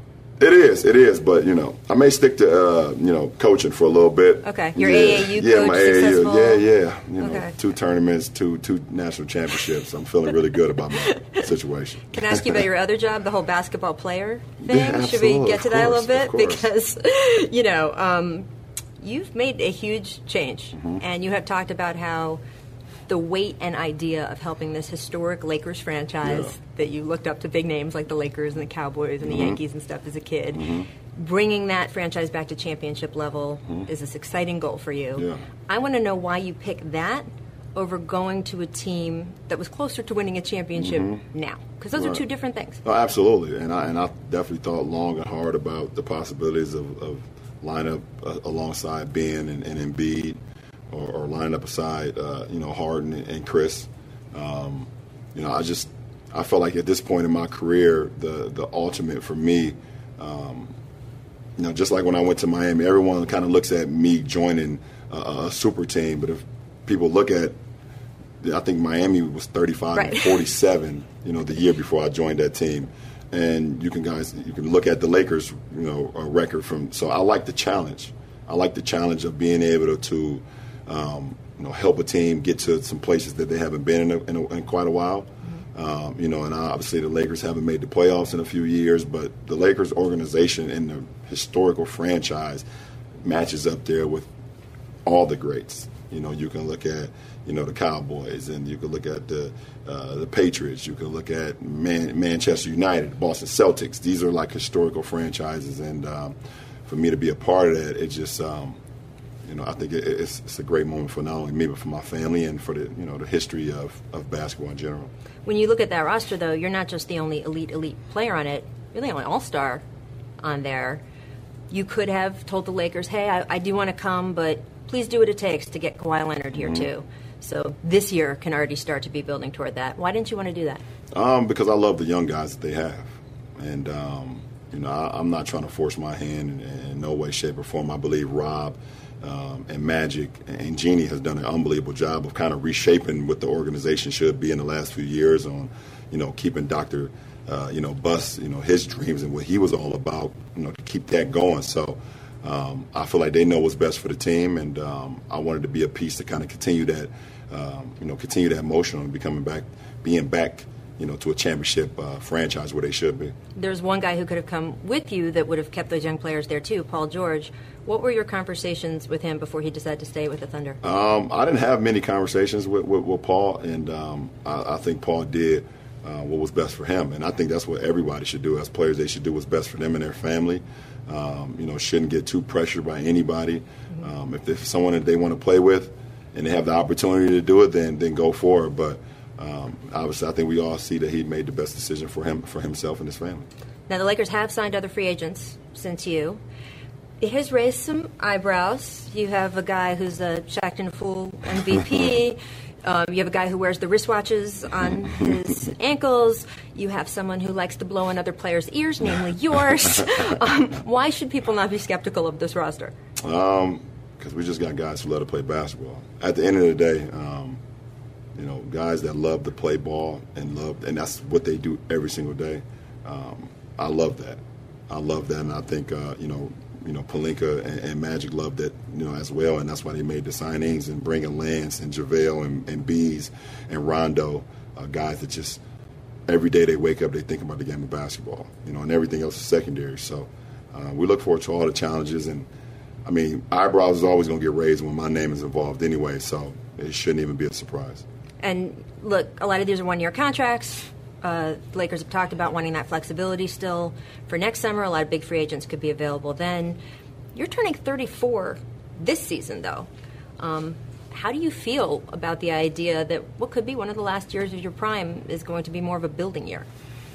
It is, it is, but you know, I may stick to uh, you know coaching for a little bit. Okay, your yeah. A A U yeah, coach, my A A U, successful. yeah, yeah. You know, Okay. two tournaments, two two national championships. I'm feeling really good about my situation. Can I ask you about your other job, the whole basketball player thing? Yeah, Should we absolutely, get to of that a course, little bit? of course. Because, you know, um, you've made a huge change, Mm-hmm. and you have talked about how the weight and idea of helping this historic Lakers franchise Yeah. that you looked up to big names like the Lakers and the Cowboys and the Mhm. Yankees and stuff as a kid, Mhm. bringing that franchise back to championship level Mhm. is this exciting goal for you. Yeah. I want to know why you picked that over going to a team that was closer to winning a championship Mhm. now, because those are Right. two different things. Oh, absolutely, and I and I definitely thought long and hard about the possibilities of, of line up uh, alongside Ben and, and Embiid, or, or line up aside uh, you know Harden and, and Chris. Um, you know, I just I felt like at this point in my career, the the ultimate for me. Um, you know, just like when I went to Miami, everyone kind of looks at me joining a, a super team, but if people look at I think Miami was thirty-five Right. and forty-seven, you know, the year before I joined that team. And you can guys, you can look at the Lakers, you know, a record from. So I like the challenge. I like the challenge of being able to, to um, you know, help a team get to some places that they haven't been in, a, in, a, in quite a while. Um, you know, and obviously the Lakers haven't made the playoffs in a few years, but the Lakers organization and the historical franchise matches up there with all the greats. You know, you can look at, you know, the Cowboys, and you can look at the uh, the Patriots. You can look at Man- Manchester United, Boston Celtics. These are like historical franchises, and um, for me to be a part of that, it just, um, you know, I think it, it's, it's a great moment for not only me but for my family and for the, you know, the history of, of basketball in general. When you look at that roster, though, you're not just the only elite, elite player on it. You're the only all-star on there. You could have told the Lakers, hey, I, I do want to come, but please do what it takes to get Kawhi Leonard here, Mhm. too. So this year can already start to be building toward that. Why didn't you want to do that? Um, because I love the young guys that they have. And, um, you know, I, I'm not trying to force my hand in, in no way, shape, or form. I believe Rob um, and Magic and Jeannie has done an unbelievable job of kind of reshaping what the organization should be in the last few years on, you know, keeping Doctor Uh, you know, Bus, you know, his dreams and what he was all about, you know, to keep that going. So um, I feel like they know what's best for the team, and um, I wanted to be a piece to kind of continue that, um, you know, continue that motion on becoming back, being back, you know, to a championship uh, franchise where they should be. There's one guy who could have come with you that would have kept those young players there, too, Paul George. What were your conversations with him before he decided to stay with the Thunder? Um, I didn't have many conversations with, with, with Paul, and um, I, I think Paul did Uh, what was best for him. And I think that's what everybody should do as players. They should do what's best for them and their family. Um, you know, shouldn't get too pressured by anybody. Um, if there's someone that they want to play with and they have the opportunity to do it, then then go for it. But um, obviously, I think we all see that he made the best decision for him, for himself and his family. Now, the Lakers have signed other free agents since you. It has raised some eyebrows. You have a guy who's a Shaqtin' Fool M V P. Um, you have a guy who wears the wristwatches on his ankles. You have someone who likes to blow in other players' ears, namely yours. um, why should people not be skeptical of this roster? Um, because we just got guys who love to play basketball. At the end of the day, um, you know, guys that love to play ball and love, and that's what they do every single day. Um, I love that. I love that, and I think uh, you know. You know, Pelinka and, and Magic loved it, you know, as well, and that's why they made the signings and bringing Lance and JaVale and, and Bees and Rondo, uh, guys that just every day they wake up, they think about the game of basketball, you know, and everything else is secondary. So uh, we look forward to all the challenges, and I mean, eyebrows is always going to get raised when my name is involved anyway, so it shouldn't even be a surprise. And look, a lot of these are one-year contracts. Uh, the Lakers have talked about wanting that flexibility still for next summer. A lot of big free agents could be available then. You're turning thirty-four this season, though. Um, how do you feel about the idea that what could be one of the last years of your prime is going to be more of a building year?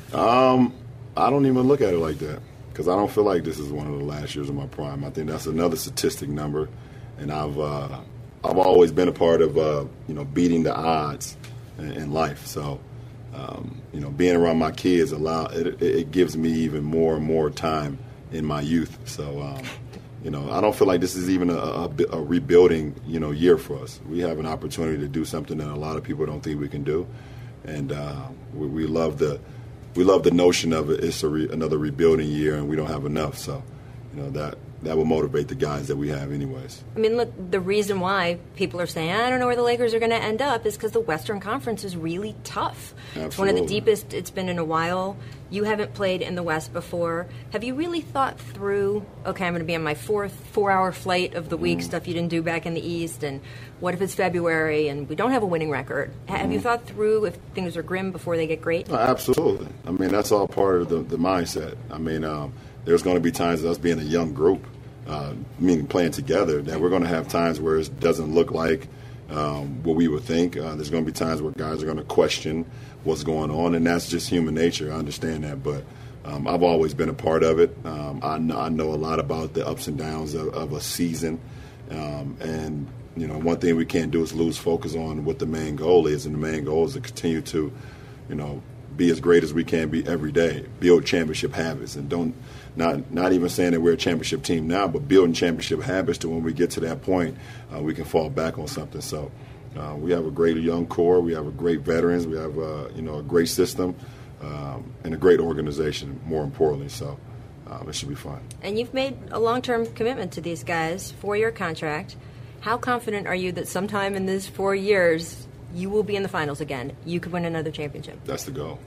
Um, I don't even look at it like that because I don't feel like this is one of the last years of my prime. I think that's another statistic number, and I've uh, I've always been a part of uh, you know beating the odds in, in life. So. Um, you know, being around my kids allow it, it gives me even more and more time in my youth. So, um, you know, I don't feel like this is even a, a, a rebuilding, you know, year for us. We have an opportunity to do something that a lot of people don't think we can do, and uh, we, we love the we love the notion of it. It's a re, another rebuilding year, and we don't have enough. So, you know, that that will motivate the guys that we have anyways. I mean, look, the reason why people are saying, I don't know where the Lakers are going to end up is because the Western Conference is really tough. Absolutely. It's one of the deepest it's been in a while. You haven't played in the West before. Have you really thought through, okay, I'm going to be on my fourth four-hour flight of the week, mm. stuff you didn't do back in the East, and what if it's February and we don't have a winning record? Mm. Have you thought through if things are grim before they get great? Oh, absolutely. I mean, that's all part of the, the mindset. I mean, um, there's going to be times us being a young group, uh, meaning playing together, that we're going to have times where it doesn't look like um, what we would think. Uh, there's going to be times where guys are going to question what's going on, and that's just human nature. I understand that, but um, I've always been a part of it. Um, I, know, I know a lot about the ups and downs of, of a season, um, and you know, one thing we can't do is lose focus on what the main goal is, and the main goal is to continue to, you know, be as great as we can be every day, build championship habits, and don't not not even saying that we're a championship team now, but building championship habits to when we get to that point, uh, we can fall back on something. So uh, we have a great young core, we have a great veterans, we have uh, you know a great system, um, and a great organization. More importantly, so um, it should be fun. And you've made a long-term commitment to these guys, four-year contract. How confident are you that sometime in these four years you will be in the finals again? You could win another championship. That's the goal.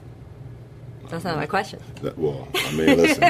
That's not my question. That, well, I mean, listen,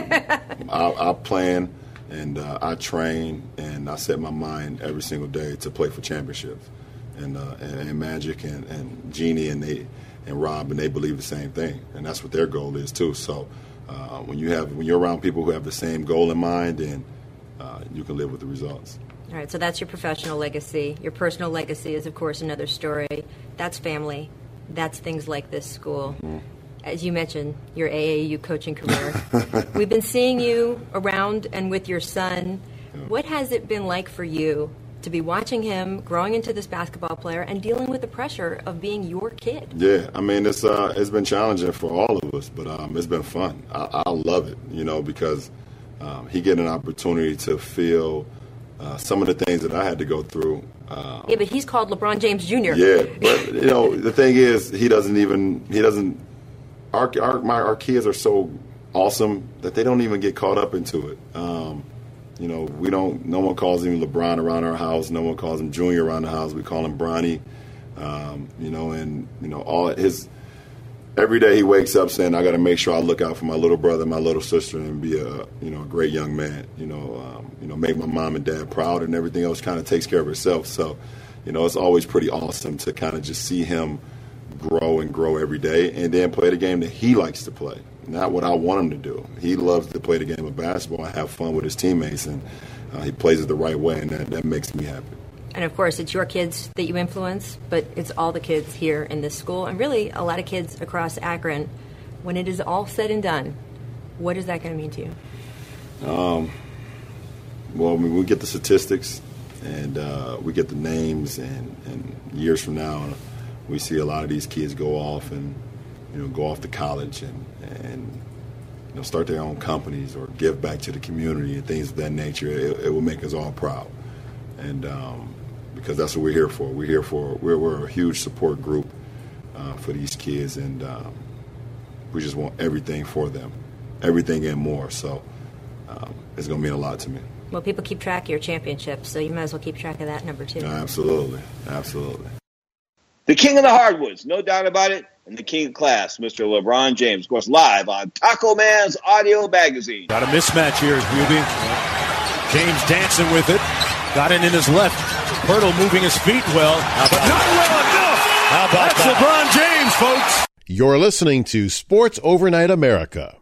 I, I plan and uh, I train and I set my mind every single day to play for championships. And uh, and, and Magic and, and Jeannie and they and Rob and they believe the same thing, and that's what their goal is too. So uh, when you have when you're around people who have the same goal in mind, then uh, you can live with the results. All right, so that's your professional legacy. Your personal legacy is, of course, another story. That's family. That's things like this school. Mm-hmm. As you mentioned, your A A U coaching career. We've been seeing you around and with your son. Yeah. What has it been like for you to be watching him growing into this basketball player and dealing with the pressure of being your kid? Yeah, I mean, it's uh, it's been challenging for all of us, but um, it's been fun. I, I love it, you know, because um, he get an opportunity to feel uh, some of the things that I had to go through. Um, yeah, but he's called LeBron James Junior Yeah, but, you know, the thing is, he doesn't even, he doesn't, Our our, my, our kids are so awesome that they don't even get caught up into it. Um, you know, we don't. No one calls him LeBron around our house. No one calls him Junior around the house. We call him Bronny. Um, you know, and you know all his. Every day he wakes up saying, "I got to make sure I look out for my little brother, my little sister, and be a you know a great young man. You know, um, you know, make my mom and dad proud, and everything else kind of takes care of itself." So, you know, it's always pretty awesome to kind of just see him grow and grow every day, and then play the game that he likes to play, not what I want him to do. He loves to play the game of basketball and have fun with his teammates, and uh, he plays it the right way, and that, that makes me happy. And, of course, it's your kids that you influence, but it's all the kids here in this school, and really a lot of kids across Akron. When it is all said and done, what is that going to mean to you? Um, well, I mean, we get the statistics, and uh, we get the names, and, and years from now, we see a lot of these kids go off and, you know, go off to college and, and you know, start their own companies or give back to the community and things of that nature. It, it will make us all proud, and um, because that's what we're here for. We're here for we're we're a huge support group uh, for these kids, and um, we just want everything for them, everything and more. So um, it's going to mean a lot to me. Well, people keep track of your championships, so you might as well keep track of that number too. Absolutely, absolutely. The king of the hardwoods, no doubt about it, and the king of class, Mister LeBron James, of course, live on Taco Man's Audio Magazine. Got a mismatch here, Ruby. James dancing with it. Got it in his left. Pirtle moving his feet well, but not well enough. How about That's that? LeBron James, folks. You're listening to Sports Overnight America.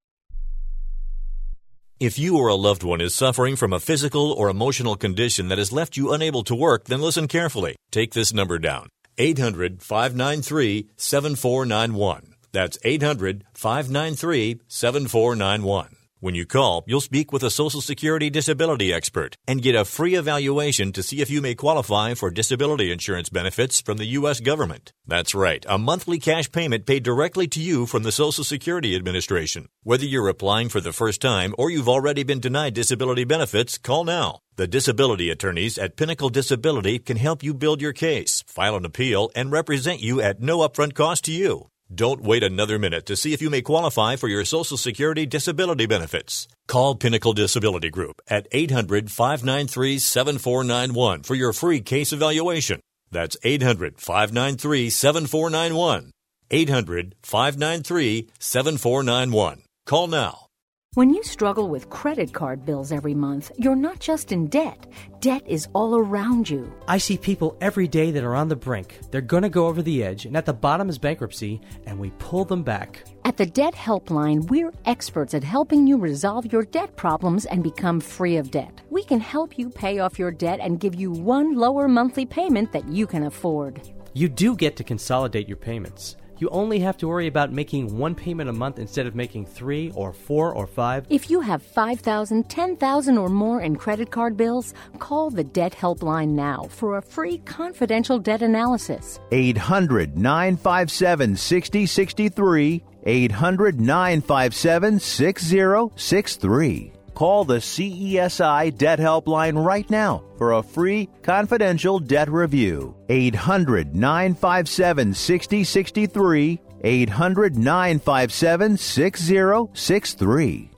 If you or a loved one is suffering from a physical or emotional condition that has left you unable to work, then listen carefully. Take this number down. eight hundred, five nine three, seven four nine one. That's eight hundred, five nine three, seven four nine one. When you call, you'll speak with a Social Security disability expert and get a free evaluation to see if you may qualify for disability insurance benefits from the U S government. That's right, a monthly cash payment paid directly to you from the Social Security Administration. Whether you're applying for the first time or you've already been denied disability benefits, call now. The disability attorneys at Pinnacle Disability can help you build your case, file an appeal, and represent you at no upfront cost to you. Don't wait another minute to see if you may qualify for your Social Security disability benefits. Call Pinnacle Disability Group at eight hundred, five nine three, seven four nine one for your free case evaluation. That's eight hundred, five nine three, seven four nine one. eight hundred, five nine three, seven four nine one. Call now. When you struggle with credit card bills every month, you're not just in debt. Debt is all around you. I see people every day that are on the brink. They're going to go over the edge, and at the bottom is bankruptcy, and we pull them back. At the Debt Helpline, we're experts at helping you resolve your debt problems and become free of debt. We can help you pay off your debt and give you one lower monthly payment that you can afford. You do get to consolidate your payments. You only have to worry about making one payment a month instead of making three or four or five. If you have five thousand dollars, ten thousand dollars or more in credit card bills, call the Debt Helpline now for a free confidential debt analysis. eight hundred, nine five seven, six zero six three. eight hundred, nine five seven, six zero six three. Call the C E S I Debt Helpline right now for a free confidential debt review. eight hundred, nine five seven, six zero six three. eight hundred, nine five seven, six zero six three.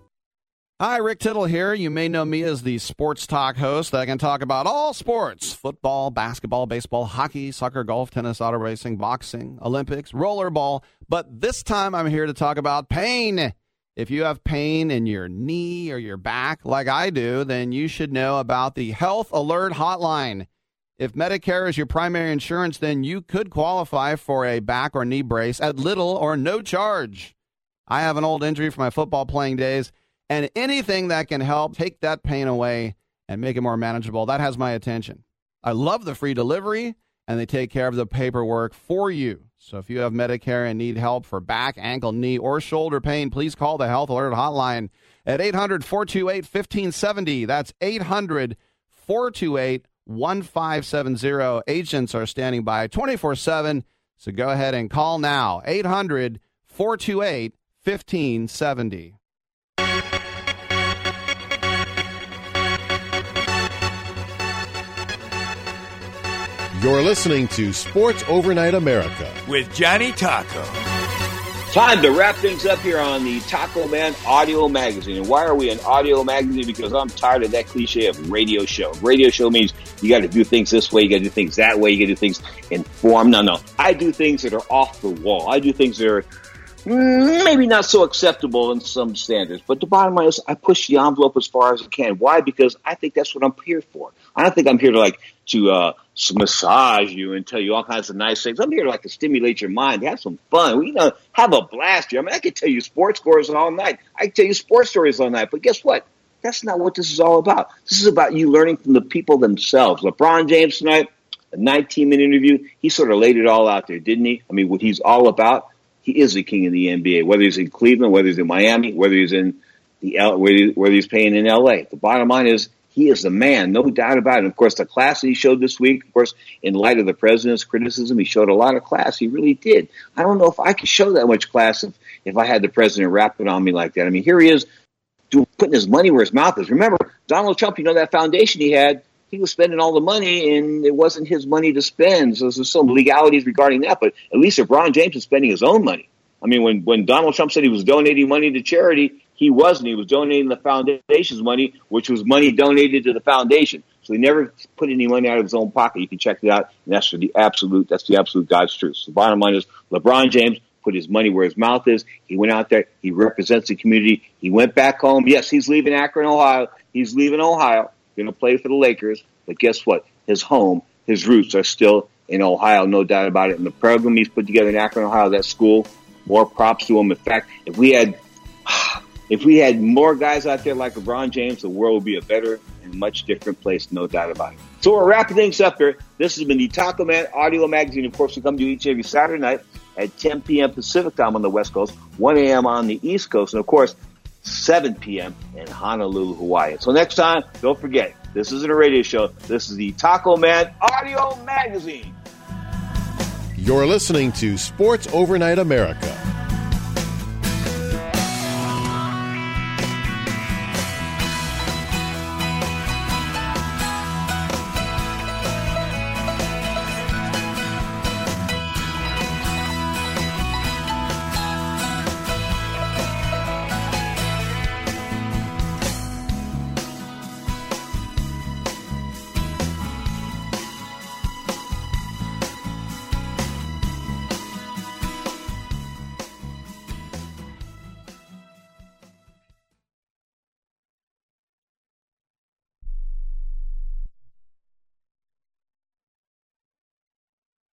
Hi, Rick Tittle here. You may know me as the sports talk host that can talk about all sports: football, basketball, baseball, hockey, soccer, golf, tennis, auto racing, boxing, Olympics, rollerball. But this time I'm here to talk about pain. If you have pain in your knee or your back like I do, then you should know about the Health Alert Hotline. If Medicare is your primary insurance, then you could qualify for a back or knee brace at little or no charge. I have an old injury from my football playing days, and anything that can help take that pain away and make it more manageable, that has my attention. I love the free delivery, and they take care of the paperwork for you. So if you have Medicare and need help for back, ankle, knee, or shoulder pain, please call the Health Alert Hotline at eight hundred, four two eight, one five seven zero. That's eight hundred, four two eight, one five seven zero. Agents are standing by twenty-four seven, so go ahead and call now. eight hundred, four two eight, one five seven zero. You're listening to Sports Overnight America with Johnny Taco. Time to wrap things up here on the Taco Man Audio Magazine. And why are we an audio magazine? Because I'm tired of that cliche of radio show. Radio show means you got to do things this way, you got to do things that way, you got to do things informed. No, no. I do things that are off the wall. I do things that are maybe not so acceptable in some standards. But the bottom line is I push the envelope as far as I can. Why? Because I think that's what I'm here for. I don't think I'm here to like to uh, massage you and tell you all kinds of nice things. I'm here to like to stimulate your mind, have some fun. We, you know, have a blast here. I mean, I could tell you sports scores all night. I can tell you sports stories all night. But guess what? That's not what this is all about. This is about you learning from the people themselves. LeBron James tonight, a nineteen-minute interview. He sort of laid it all out there, didn't he? I mean, what he's all about. He is the king of the N B A, whether he's in Cleveland, whether he's in Miami, whether he's in the L, whether he's playing in L A. The bottom line is he is the man, no doubt about it. And of course, the class that he showed this week, of course, in light of the president's criticism, he showed a lot of class. He really did. I don't know if I could show that much class if, if I had the president rap it on me like that. I mean, here he is doing, putting his money where his mouth is. Remember, Donald Trump, you know, that foundation he had, he was spending all the money, and it wasn't his money to spend. So there's some legalities regarding that. But at least LeBron James is spending his own money. I mean, when, when Donald Trump said he was donating money to charity, he wasn't. He was donating the foundation's money, which was money donated to the foundation. So he never put any money out of his own pocket. You can check it out, and that's the absolute. That's the absolute God's truth. So the bottom line is, LeBron James put his money where his mouth is. He went out there. He represents the community. He went back home. Yes, he's leaving Akron, Ohio. He's leaving Ohio. Going to play for the Lakers. But guess what? His home, his roots are still in Ohio, no doubt about it. And the program he's put together in Akron, Ohio, that school. More props to him. In fact, if we had if we had more guys out there like LeBron James, the world would be a better and much different place, no doubt about it. So we're wrapping things up here. This has been the Taco Man Audio Magazine. Of course, we come to you each and every Saturday night at ten p.m. Pacific time on the West Coast, one a.m. on the East Coast, and of course, seven p.m. in Honolulu, Hawaii. So next time, don't forget, this isn't a radio show. This is the Taco Man Audio Magazine. You're listening to Sports Overnight America.